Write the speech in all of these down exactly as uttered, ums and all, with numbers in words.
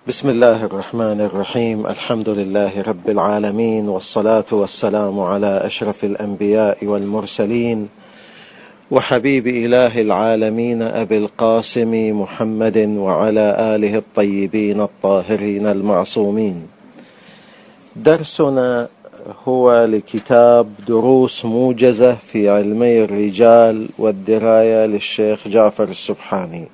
بسم الله الرحمن الرحيم. الحمد لله رب العالمين، والصلاة والسلام على أشرف الأنبياء والمرسلين وحبيب إله العالمين أبي القاسم محمد وعلى آله الطيبين الطاهرين المعصومين. درسنا هو لكتاب دروس موجزة في علمي الرجال والدراية للشيخ جعفر السبحاني،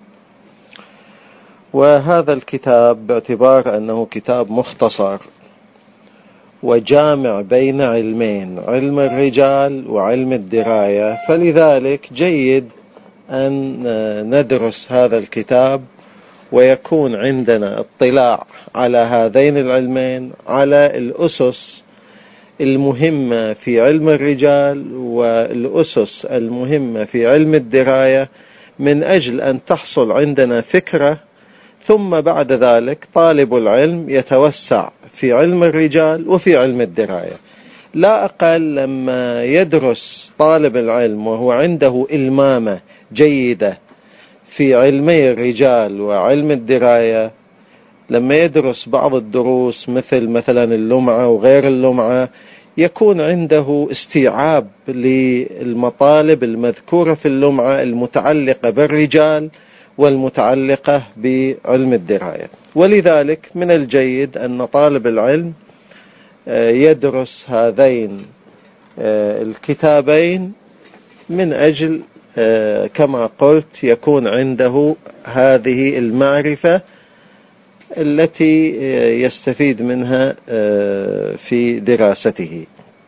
وهذا الكتاب باعتبار أنه كتاب مختصر وجامع بين علمين، علم الرجال وعلم الدراية، فلذلك جيد أن ندرس هذا الكتاب ويكون عندنا اطلاع على هذين العلمين، على الأسس المهمة في علم الرجال والأسس المهمة في علم الدراية، من أجل أن تحصل عندنا فكرة، ثم بعد ذلك طالب العلم يتوسع في علم الرجال وفي علم الدراية. لا أقل لما يدرس طالب العلم وهو عنده إلمامة جيدة في علمي الرجال وعلم الدراية، لما يدرس بعض الدروس مثل مثلا اللمعة وغير اللمعة، يكون عنده استيعاب للمطالب المذكورة في اللمعة المتعلقة بالرجال والمتعلقة بعلم الدراية. ولذلك من الجيد أن طالب العلم يدرس هذين الكتابين من أجل كما قلت يكون عنده هذه المعرفة التي يستفيد منها في دراسته.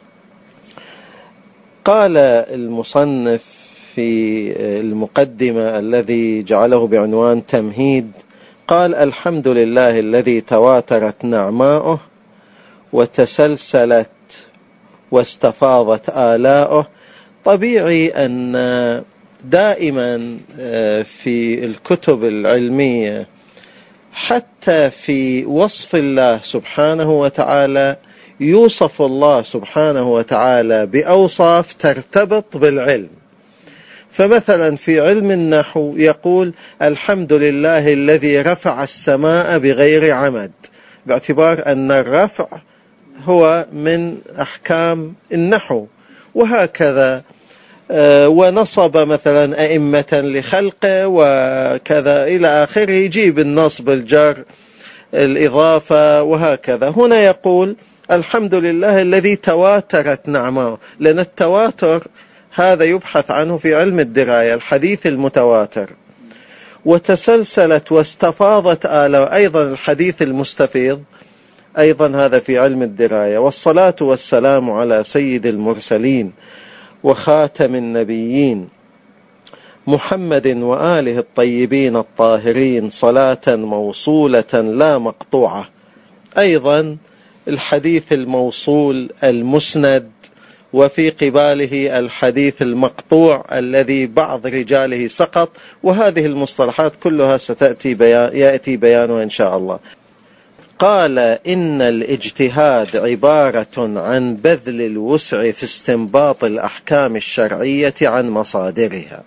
قال المصنف في المقدمة الذي جعله بعنوان تمهيد، قال: الحمد لله الذي تواترت نعماؤه وتسلسلت واستفاضت آلاؤه. طبيعي أن دائما في الكتب العلمية حتى في وصف الله سبحانه وتعالى يوصف الله سبحانه وتعالى بأوصاف ترتبط بالعلم. فمثلا في علم النحو يقول: الحمد لله الذي رفع السماء بغير عمد، باعتبار أن الرفع هو من أحكام النحو. وهكذا ونصب مثلا أئمة لخلقه وكذا إلى آخره، يجيب النصب الجر الإضافة وهكذا. هنا يقول: الحمد لله الذي تواترت نعمه، لأن التواتر هذا يبحث عنه في علم الدراية، الحديث المتواتر. وتسلسلت واستفاضت آلاؤه، أيضا الحديث المستفيض، أيضا هذا في علم الدراية. والصلاة والسلام على سيد المرسلين وخاتم النبيين محمد وآله الطيبين الطاهرين، صلاة موصولة لا مقطوعة. أيضا الحديث الموصول المسند، وفي قباله الحديث المقطوع الذي بعض رجاله سقط. وهذه المصطلحات كلها ستأتي بيان يأتي بيانها إن شاء الله. قال: إن الاجتهاد عبارة عن بذل الوسع في استنباط الأحكام الشرعية عن مصادرها.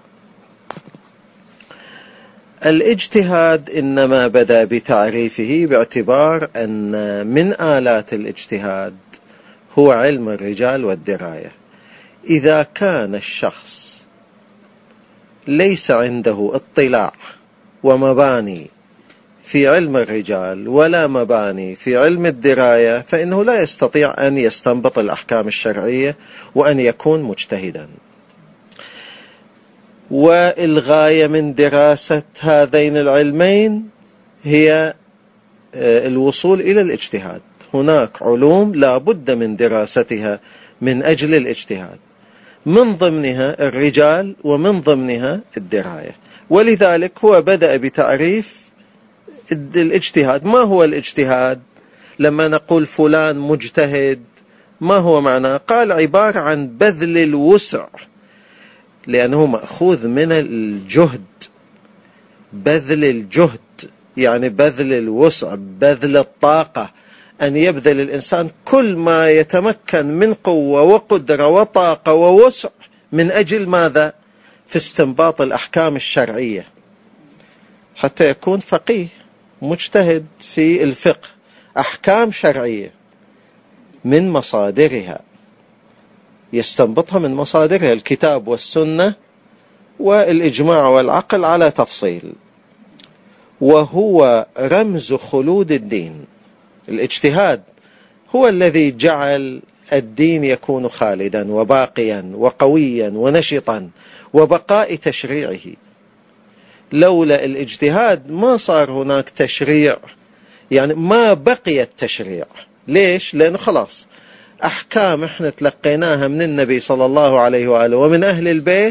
الاجتهاد إنما بدأ بتعريفه باعتبار أن من آلات الاجتهاد هو علم الرجال والدراية. إذا كان الشخص ليس عنده اطلاع ومباني في علم الرجال ولا مباني في علم الدراية، فإنه لا يستطيع أن يستنبط الأحكام الشرعية وأن يكون مجتهدا. والغاية من دراسة هذين العلمين هي الوصول إلى الاجتهاد. هناك علوم لا بد من دراستها من أجل الاجتهاد، من ضمنها الرجال ومن ضمنها الدراية. ولذلك هو بدأ بتعريف الاجتهاد. ما هو الاجتهاد؟ لما نقول فلان مجتهد، ما هو معناه؟ قال: عبارة عن بذل الوسع، لأنه مأخوذ من الجهد. بذل الجهد يعني بذل الوسع، بذل الطاقة، أن يبذل الإنسان كل ما يتمكن من قوة وقدرة وطاقة ووسع من أجل ماذا؟ في استنباط الأحكام الشرعية، حتى يكون فقيه. مجتهد في الفقه أحكام شرعية من مصادرها، يستنبطها من مصادرها الكتاب والسنة والإجماع والعقل على تفصيل، وهو رمز خلود الدين. الاجتهاد هو الذي جعل الدين يكون خالدا وباقيا وقويا ونشطا وبقاء تشريعه. لولا الاجتهاد ما صار هناك تشريع، يعني ما بقي التشريع. ليش؟ لأنه خلاص أحكام احنا تلقيناها من النبي صلى الله عليه وآله ومن أهل البيت.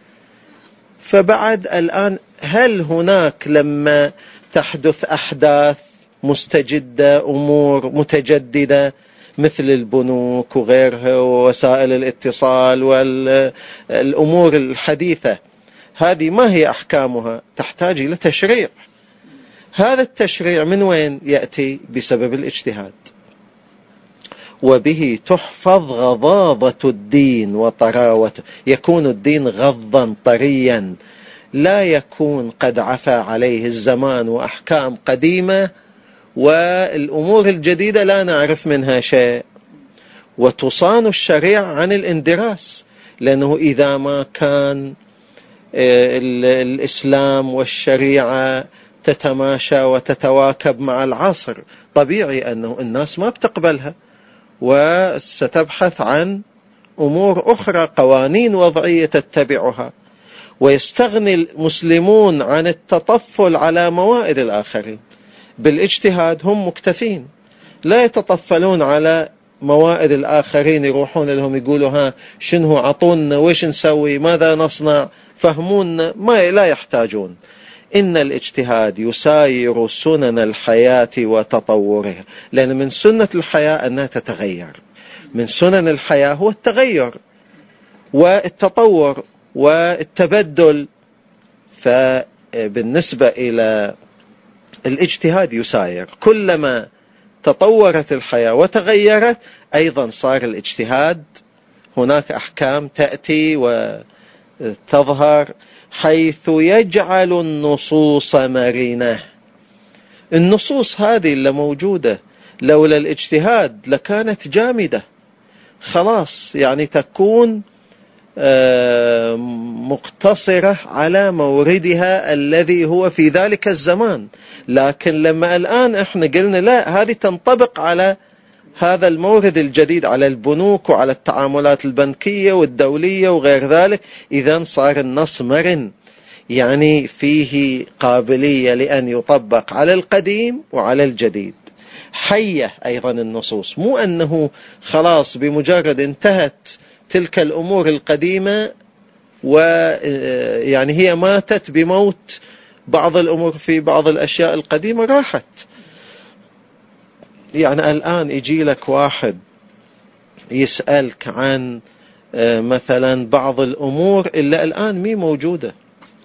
فبعد الآن هل هناك لما تحدث أحداث مستجدة أمور متجددة مثل البنوك وغيرها ووسائل الاتصال والأمور الحديثة، هذه ما هي أحكامها؟ تحتاج إلى تشريع. هذا التشريع من وين يأتي؟ بسبب الاجتهاد. وبه تحفظ غضاضة الدين وطراوته، يكون الدين غضا طريا، لا يكون قد عفى عليه الزمان وأحكام قديمة والأمور الجديدة لا نعرف منها شيء. وتصان الشريعة عن الاندراس، لأنه إذا ما كان الإسلام والشريعة تتماشى وتتواكب مع العصر، طبيعي أنه الناس ما بتقبلها وستبحث عن أمور أخرى، قوانين وضعية تتبعها. ويستغني المسلمون عن التطفل على موائد الآخرين. بالاجتهاد هم مكتفين، لا يتطفلون على موائد الآخرين، يروحون لهم يقولوا ها شنو عطونا، ويش نسوي، ماذا نصنع، فهمونا، ما لا يحتاجون. إن الاجتهاد يساير سنن الحياة وتطورها، لأن من سنة الحياة أنها تتغير. من سنن الحياة هو التغير والتطور والتبدل. فبالنسبة إلى الاجتهاد يساير، كلما تطورت الحياة وتغيرت أيضا صار الاجتهاد هناك أحكام تأتي وتظهر، حيث يجعل النصوص مرنة. النصوص هذه اللي موجودة لولا الاجتهاد لكانت جامدة خلاص، يعني تكون مقتصرة على موردها الذي هو في ذلك الزمان. لكن لما الآن احنا قلنا لا، هذه تنطبق على هذا المورد الجديد، على البنوك وعلى التعاملات البنكية والدولية وغير ذلك، إذن صار النص مرن، يعني فيه قابلية لأن يطبق على القديم وعلى الجديد. حية أيضا النصوص، مو أنه خلاص بمجرد انتهت تلك الأمور القديمة ويعني هي ماتت بموت بعض الأمور، في بعض الأشياء القديمة راحت. يعني الآن يجي لك واحد يسألك عن مثلا بعض الأمور اللي الآن مي موجودة،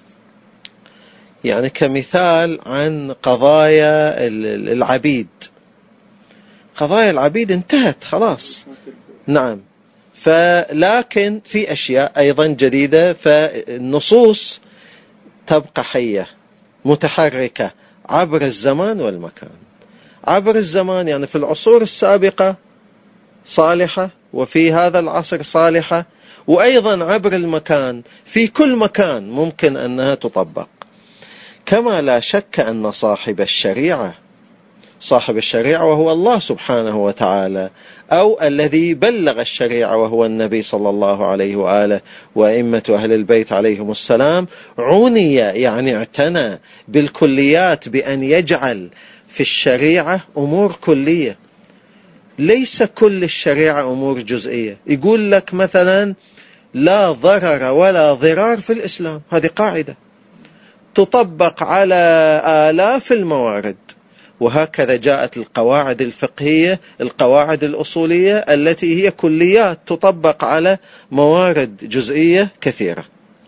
يعني كمثال عن قضايا العبيد. قضايا العبيد انتهت خلاص، نعم، فلكن في أشياء أيضا جديدة، فالنصوص تبقى حية متحركة عبر الزمان والمكان. عبر الزمان يعني في العصور السابقة صالحة، وفي هذا العصر صالحة، وأيضا عبر المكان في كل مكان ممكن أنها تطبق. كما لا شك أن صاحب الشريعة صاحب الشريعة وهو الله سبحانه وتعالى، أو الذي بلغ الشريعة وهو النبي صلى الله عليه وآله وأئمة أهل البيت عليهم السلام، عني يعني اعتنى بالكليات بأن يجعل في الشريعة أمور كلية، ليس كل الشريعة أمور جزئية. يقول لك مثلا لا ضرر ولا ضرار في الإسلام، هذه قاعدة تطبق على آلاف الموارد. وهكذا جاءت القواعد الفقهية، القواعد الأصولية التي هي كليات تطبق على موارد جزئية كثيرة،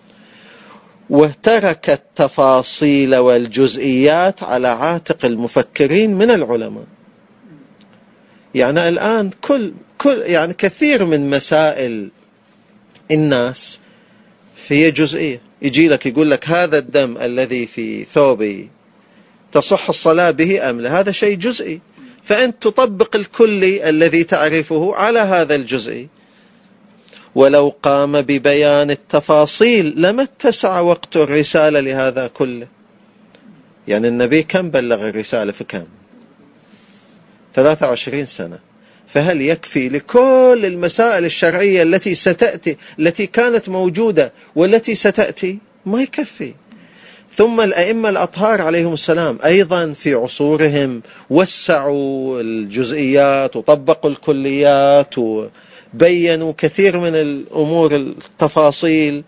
وترك التفاصيل والجزئيات على عاتق المفكرين من العلماء. يعني الآن كل كل يعني كثير من مسائل الناس هي جزئية. يجي لك يقول لك هذا الدم الذي في ثوبي تصح الصلاة به أم لا؟ هذا شيء جزئي، فأنت تطبق الكلي الذي تعرفه على هذا الجزئي. ولو قام ببيان التفاصيل لما اتسع وقت الرسالة لهذا كله. يعني النبي كم بلغ الرسالة؟ في كم؟ ثلاثة وعشرين سنة. فهل يكفي لكل المسائل الشرعية التي ستأتي، التي كانت موجودة والتي ستأتي؟ ما يكفي. ثم الأئمة الأطهار عليهم السلام أيضا في عصورهم وسعوا الجزئيات وطبقوا الكليات وبينوا كثير من الأمور التفاصيل.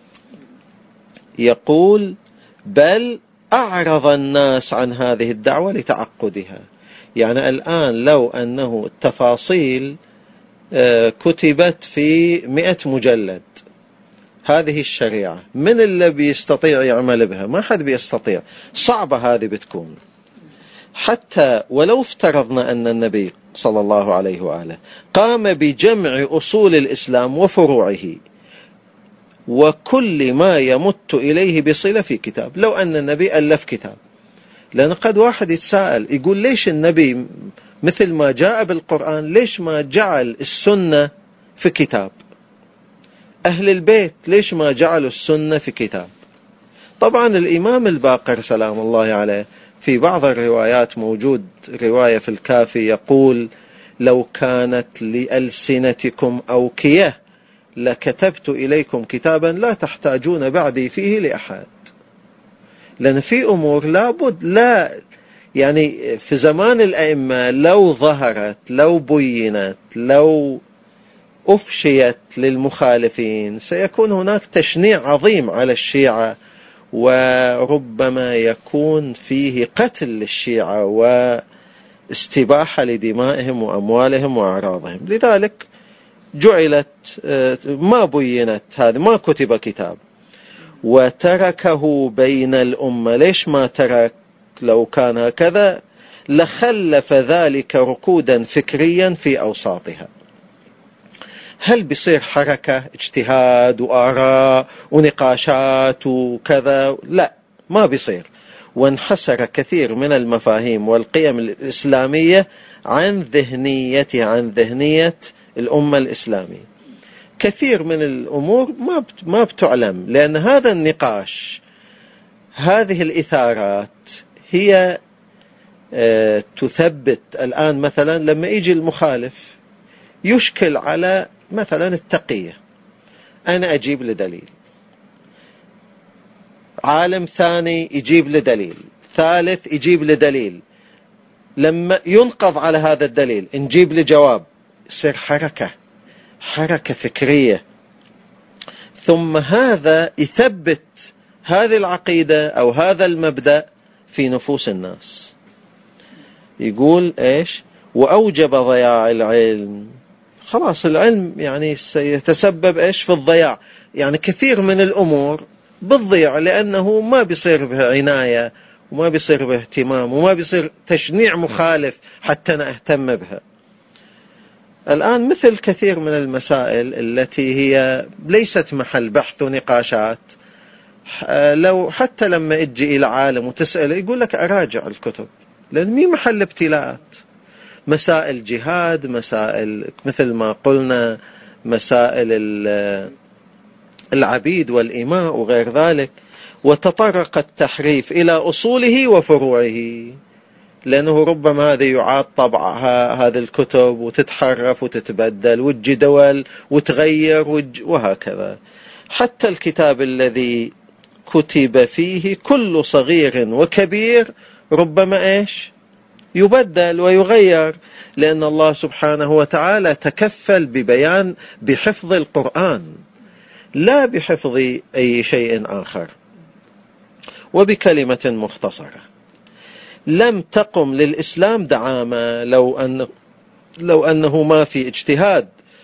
يقول: بل أعرض الناس عن هذه الدعوة لتعقدها. يعني الآن لو أنه التفاصيل كتبت في مئة مجلد، هذه الشريعة، من اللي بيستطيع يعمل بها؟ ما حد بيستطيع، صعبة هذه بتكون. حتى ولو افترضنا أن النبي صلى الله عليه وآله قام بجمع أصول الإسلام وفروعه وكل ما يمت إليه بصلة في كتاب، لو أن النبي ألف كتاب، لأن قد واحد يتساءل يقول: ليش النبي مثل ما جاء بالقرآن ليش ما جعل السنة في كتاب؟ أهل البيت ليش ما جعلوا السنة في كتاب؟ طبعا الإمام الباقر سلام الله عليه في بعض الروايات موجود رواية في الكافي يقول: لو كانت لألسنتكم أوكية لكتبت إليكم كتابا لا تحتاجون بعدي فيه لأحد. لأن في أمور لابد، لا يعني في زمان الأئمة لو ظهرت، لو بينت، لو أفشيت للمخالفين سيكون هناك تشنيع عظيم على الشيعة، وربما يكون فيه قتل للشيعة واستباحة لدمائهم وأموالهم وأعراضهم. لذلك جعلت ما بينت هذا، ما كتب كتاب وتركه بين الأمة. ليش ما ترك؟ لو كان هكذا لخلف ذلك ركودا فكريا في أوساطها. هل بيصير حركة اجتهاد وآراء ونقاشات وكذا؟ لا، ما بيصير. وانحسر كثير من المفاهيم والقيم الإسلامية عن ذهنية عن ذهنية الأمة الإسلامية. كثير من الأمور ما ما بتعلم، لأن هذا النقاش، هذه الإثارات هي تثبت. الآن مثلا لما يجي المخالف يشكل على مثلا التقية، أنا أجيب لدليل، عالم ثاني يجيب لدليل، ثالث يجيب لدليل، لما ينقض على هذا الدليل نجيب لجواب، يصير حركة حركة فكرية. ثم هذا يثبت هذه العقيدة أو هذا المبدأ في نفوس الناس. يقول إيش؟ وأوجب ضياع العلم. خلاص العلم يعني سيتسبب إيش؟ في الضياع. يعني كثير من الأمور بالضياع، لأنه ما بيصير به عناية وما بيصير به اهتمام وما بيصير تشنيع مخالف حتى نهتم بها. الآن مثل كثير من المسائل التي هي ليست محل بحث ونقاشات، لو حتى لما اجي إلى عالم وتسأله يقول لك أراجع الكتب، لأن مي محل ابتلاءات. مسائل جهاد، مسائل مثل ما قلنا مسائل العبيد والإماء وغير ذلك، وتطرق التحريف إلى أصوله وفروعه، لأنه ربما هذا يعاد طبعها هذه الكتب وتتحرف وتتبدل وتجي دول وتغير وهكذا. حتى الكتاب الذي كتب فيه كل صغير وكبير ربما إيش؟ يبدل ويغير، لأن الله سبحانه وتعالى تكفل ببيان بحفظ القرآن لا بحفظ أي شيء آخر. وبكلمة مختصرة، لم تقم للإسلام دعامة لو أن لو أنه ما في اجتهاد،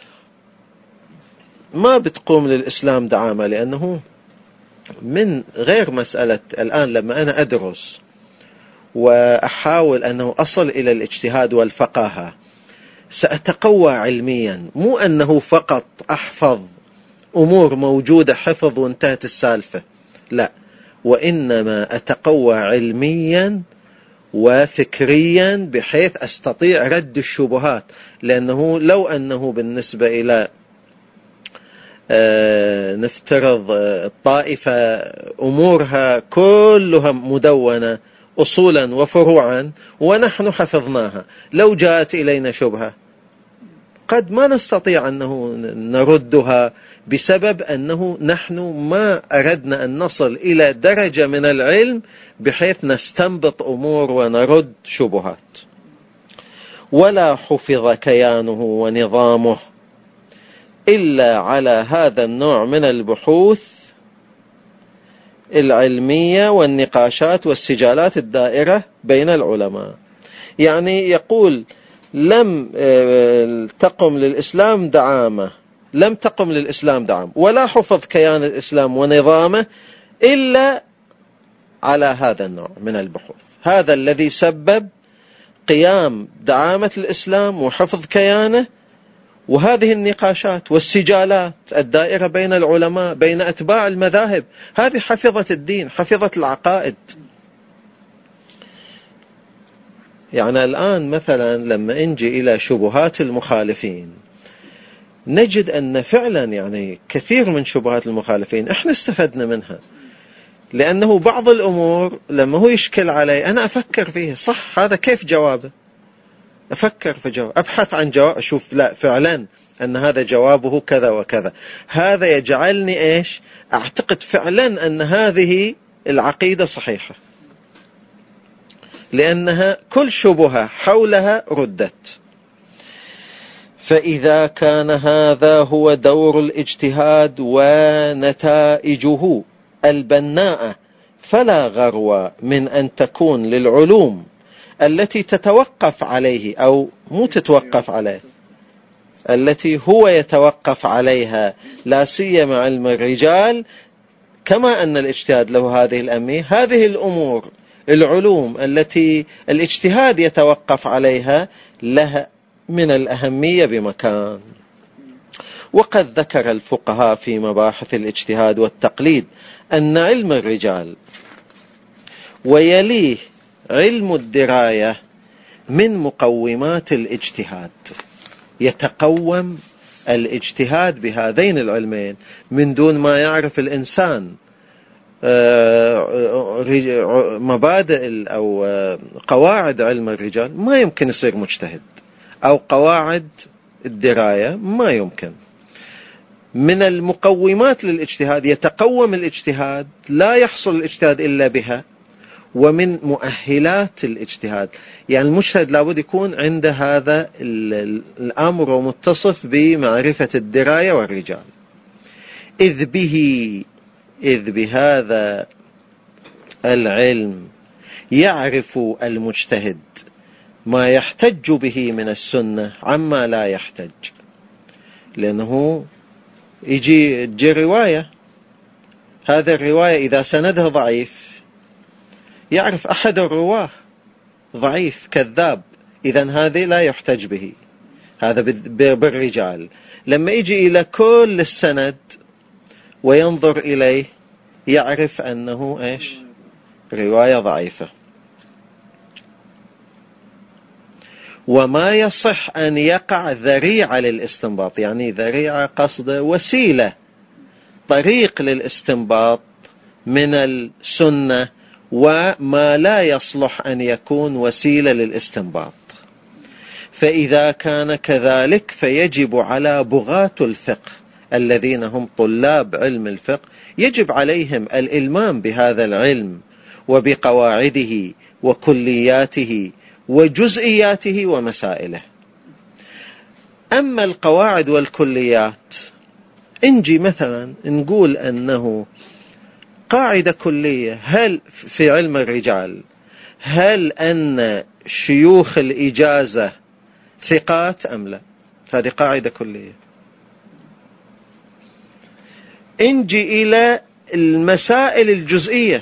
ما بتقوم للإسلام دعامة، لأنه من غير مسألة. الآن لما أنا أدرس وأحاول أنه أصل إلى الاجتهاد والفقاهة سأتقوى علميا، مو أنه فقط أحفظ أمور موجودة حفظ وانتهت السالفة، لا، وإنما أتقوى علميا وفكريا بحيث أستطيع رد الشبهات. لأنه لو أنه بالنسبة إلى آه نفترض آه الطائفة أمورها كلها مدونة أصولا وفروعا ونحن حفظناها، لو جاءت إلينا شبهة قد ما نستطيع أنه نردها، بسبب أنه نحن ما أردنا أن نصل إلى درجة من العلم بحيث نستنبط أمور ونرد شبهات. ولا حفظ كيانه ونظامه إلا على هذا النوع من البحوث العلمية والنقاشات والسجالات الدائرة بين العلماء. يعني يقول لم تقم للإسلام دعامة، لم تقم للإسلام دعامة ولا حفظ كيان الإسلام ونظامه إلا على هذا النوع من البحوث. هذا الذي سبب قيام دعامة الإسلام وحفظ كيانه، وهذه النقاشات والسجالات الدائرة بين العلماء بين أتباع المذاهب، هذه حفظت الدين، حفظت العقائد. يعني الآن مثلا لما نجي إلى شبهات المخالفين نجد أن فعلا يعني كثير من شبهات المخالفين احنا استفدنا منها، لأنه بعض الأمور لما هو يشكل علي أنا أفكر فيها، صح هذا كيف جوابه، أفكر في جواب، أبحث عن جواب، أشوف لا فعلا أن هذا جوابه كذا وكذا، هذا يجعلني إيش أعتقد فعلا أن هذه العقيدة صحيحة، لأنها كل شبهة حولها ردت. فإذا كان هذا هو دور الاجتهاد ونتائجه البناءة فلا غرو من أن تكون للعلوم التي تتوقف عليه أو مو تتوقف عليه، التي هو يتوقف عليها، لا سيما علم الرجال، كما أن الاجتهاد له هذه الأهمية، هذه الأمور العلوم التي الاجتهاد يتوقف عليها لها من الأهمية بمكان. وقد ذكر الفقهاء في مباحث الاجتهاد والتقليد أن علم الرجال ويليه علم الدراية من مقومات الاجتهاد، يتقوم الاجتهاد بهذين العلمين. من دون ما يعرف الإنسان مبادئ أو قواعد علم الرجال ما يمكن يصير مجتهد، أو قواعد الدراية ما يمكن. من المقومات للاجتهاد يتقوم الاجتهاد، لا يحصل الاجتهاد إلا بها. ومن مؤهلات الاجتهاد يعني المجتهد لابد يكون عند هذا الأمر ومتصف بمعرفة الدراية والرجال، إذ به إذ بهذا العلم يعرف المجتهد ما يحتج به من السنة عما لا يحتج. لأنه يجي تجي رواية، هذا الرواية إذا سندها ضعيف يعرف أحد الرواه ضعيف كذاب، إذن هذه لا يحتج به، هذا بالرجال. لما يجي إلى كل السند وينظر إليه يعرف أنه إيش رواية ضعيفة. وما يصح أن يقع ذريعة للاستنباط، يعني ذريعة قصد وسيلة، طريق للاستنباط من السنة، وما لا يصلح أن يكون وسيلة للاستنباط. فإذا كان كذلك فيجب على بغاة الفقه الذين هم طلاب علم الفقه، يجب عليهم الإلمام بهذا العلم وبقواعده وكلياته وجزئياته ومسائله. أما القواعد والكليات، نجي مثلا نقول أنه قاعدة كلية هل في علم الرجال، هل أن شيوخ الإجازة ثقات أم لا؟ هذه قاعدة كلية. نجي إلى المسائل الجزئية،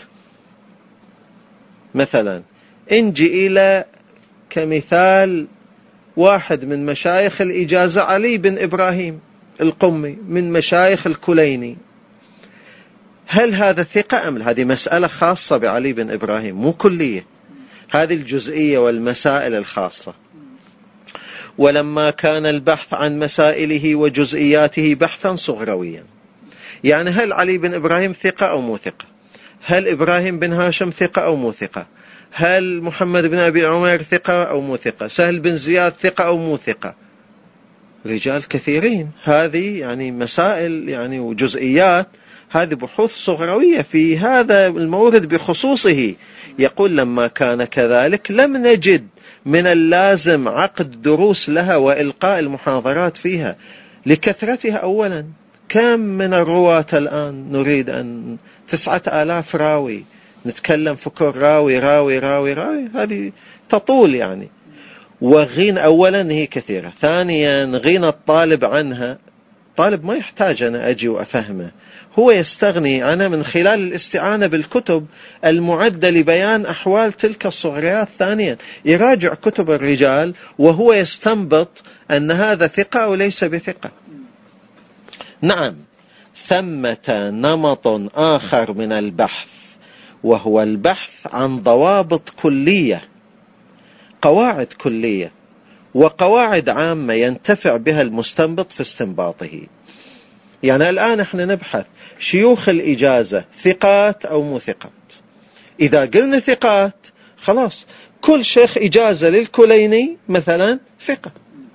مثلا نجي إلى كمثال واحد من مشايخ الإجازة علي بن إبراهيم القمي من مشايخ الكليني، هل هذا ثقة أم لا؟ هذه مسألة خاصة بعلي بن إبراهيم مو كلية، هذه الجزئية والمسائل الخاصة. ولما كان البحث عن مسائله وجزئياته بحثا صغرويا، يعني هل علي بن إبراهيم ثقة أو مو ثقة؟ هل إبراهيم بن هاشم ثقة أو مو ثقة؟ هل محمد بن أبي عمر ثقة أو مو ثقة؟ سهل بن زياد ثقة أو مو ثقة؟ رجال كثيرين. هذه يعني مسائل يعني وجزئيات، هذه بحوث صغروية في هذا المورد بخصوصه. يقول لما كان كذلك لم نجد من اللازم عقد دروس لها وإلقاء المحاضرات فيها لكثرتها. أولا كم من الرواة الآن نريد أن تسعة آلاف راوي، نتكلم في كل راوي راوي راوي راوي، هذه تطول يعني. وغين أولا هي كثيرة. ثانيا غين الطالب عنها، طالب ما يحتاج أنا أجي وأفهمه، هو يستغني عنها من خلال الاستعانة بالكتب المعدة لبيان أحوال تلك الصغريات. ثانيا يراجع كتب الرجال وهو يستنبط أن هذا ثقة أو ليس بثقة. نعم، ثمة نمط آخر من البحث، وهو البحث عن ضوابط كلية، قواعد كلية وقواعد عامة ينتفع بها المستنبط في استنباطه. يعني الآن احنا نبحث شيوخ الإجازة ثقات أو مو ثقات. إذا قلنا ثقات خلاص كل شيخ إجازة للكليني مثلا ثقة،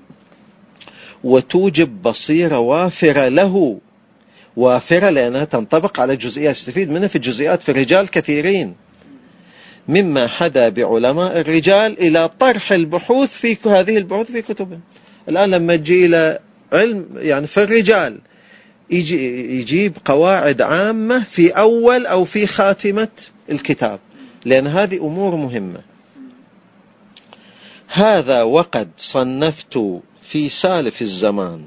وتوجب بصيرة وافرة له، وافرة لأنها تنطبق على جزئيات يستفيد منها في الجزئيات في الرجال كثيرين، مما حدا بعلماء الرجال إلى طرح البحوث في هذه البحوث في كتبهم. الآن لما تجي إلى علم يعني في الرجال يجي يجيب قواعد عامة في أول أو في خاتمة الكتاب، لأن هذه أمور مهمة. هذا وقد صنفت في سالف الزمان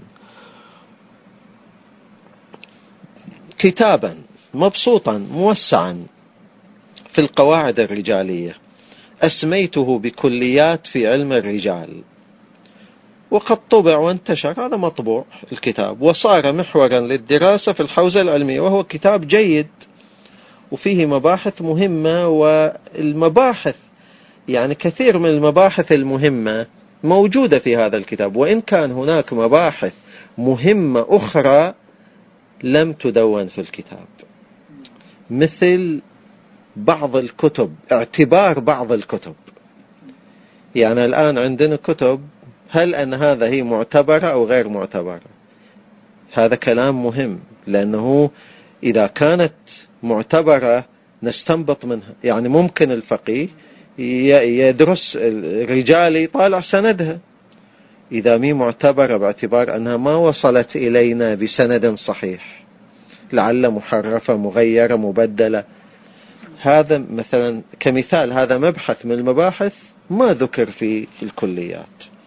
كتابا مبسوطا موسعا في القواعد الرجالية، أسميته بكليات في علم الرجال، وقد طبع وانتشر. هذا مطبوع الكتاب وصار محورا للدراسة في الحوزة العلمية، وهو كتاب جيد وفيه مباحث مهمة. والمباحث يعني كثير من المباحث المهمة موجودة في هذا الكتاب، وإن كان هناك مباحث مهمة أخرى لم تدون في الكتاب، مثل بعض الكتب، اعتبار بعض الكتب. يعني الآن عندنا كتب، هل أن هذا هي معتبرة أو غير معتبرة؟ هذا كلام مهم، لأنه إذا كانت معتبرة نستنبط منها. يعني ممكن الفقيه يدرس الرجال يطالع سندها، إذا مي معتبرة باعتبار أنها ما وصلت إلينا بسند صحيح، لعل محرفة مغيرة مبدلة. هذا مثلا كمثال، هذا مبحث من المباحث ما ذكر في الكليات.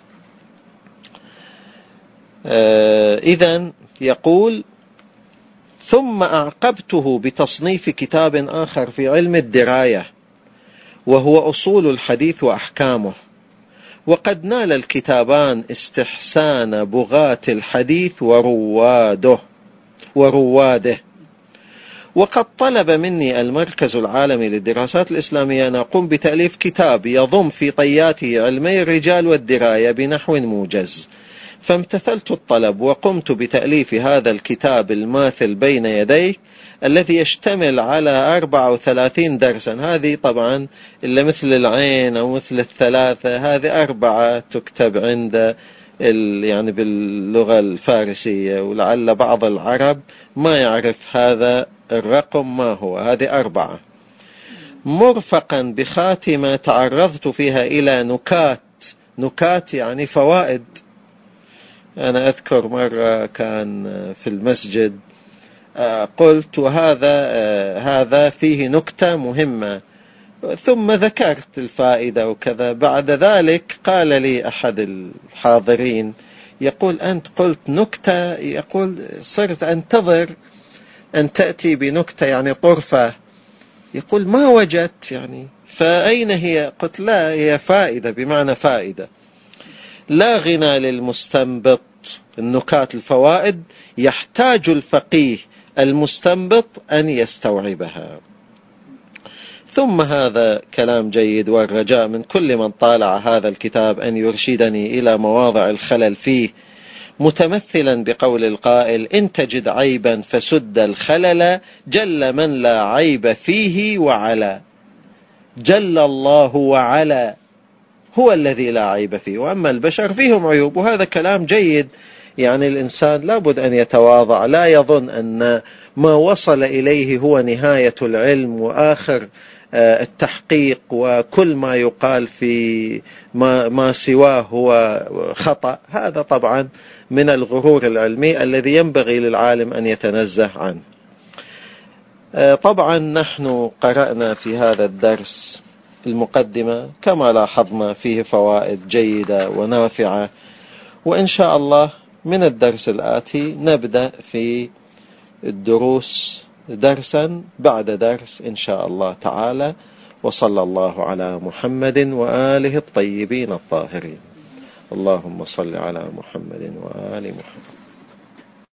آه إذن يقول: ثم أعقبته بتصنيف كتاب آخر في علم الدراية، وهو أصول الحديث وأحكامه. وقد نال الكتابان استحسان بغاة الحديث ورواده ورواده وقد طلب مني المركز العالمي للدراسات الإسلامية أن أقوم بتأليف كتاب يضم في طياته علمي الرجال والدراية بنحو موجز، فامتثلت الطلب وقمت بتأليف هذا الكتاب الماثل بين يديه، الذي يشتمل على أربعة وثلاثين درسا. هذه طبعا إلا مثل العين أو مثل الثلاثة، هذه أربعة تكتب عند يعني باللغة الفارسية، ولعل بعض العرب ما يعرف هذا الرقم ما هو. هذه أربعة، مرفقا بخاتمة تعرضت فيها إلى نكات. نكات يعني فوائد. أنا أذكر مرة كان في المسجد قلت وهذا هذا فيه نكتة مهمة، ثم ذكرت الفائدة وكذا. بعد ذلك قال لي أحد الحاضرين يقول: أنت قلت نكتة، يقول صرت أنتظر أن تأتي بنكتة يعني طرفة، يقول ما وجدت يعني، فأين هي؟ قلت لا، هي فائدة بمعنى فائدة. لا غنى للمستنبط، النكات الفوائد يحتاج الفقيه المستنبط أن يستوعبها. ثم هذا كلام جيد، والرجاء من كل من طالع هذا الكتاب أن يرشدني إلى مواضع الخلل فيه، متمثلا بقول القائل: إن تجد عيبا فسد الخلل، جل من لا عيب فيه وعلا. جل الله وعلا هو الذي لا عيب فيه، وأما البشر فيهم عيوب، وهذا كلام جيد. يعني الإنسان لابد أن يتواضع، لا يظن أن ما وصل إليه هو نهاية العلم وآخر التحقيق، وكل ما يقال في ما, ما سواه هو خطأ. هذا طبعا من الغرور العلمي الذي ينبغي للعالم أن يتنزه عنه. طبعا نحن قرأنا في هذا الدرس المقدمة كما لاحظنا فيه فوائد جيدة ونافعة، وإن شاء الله من الدرس الآتي نبدأ في الدروس درسا بعد درس إن شاء الله تعالى. وصلى الله على محمد وآله الطيبين الطاهرين. اللهم صل على محمد وآل محمد.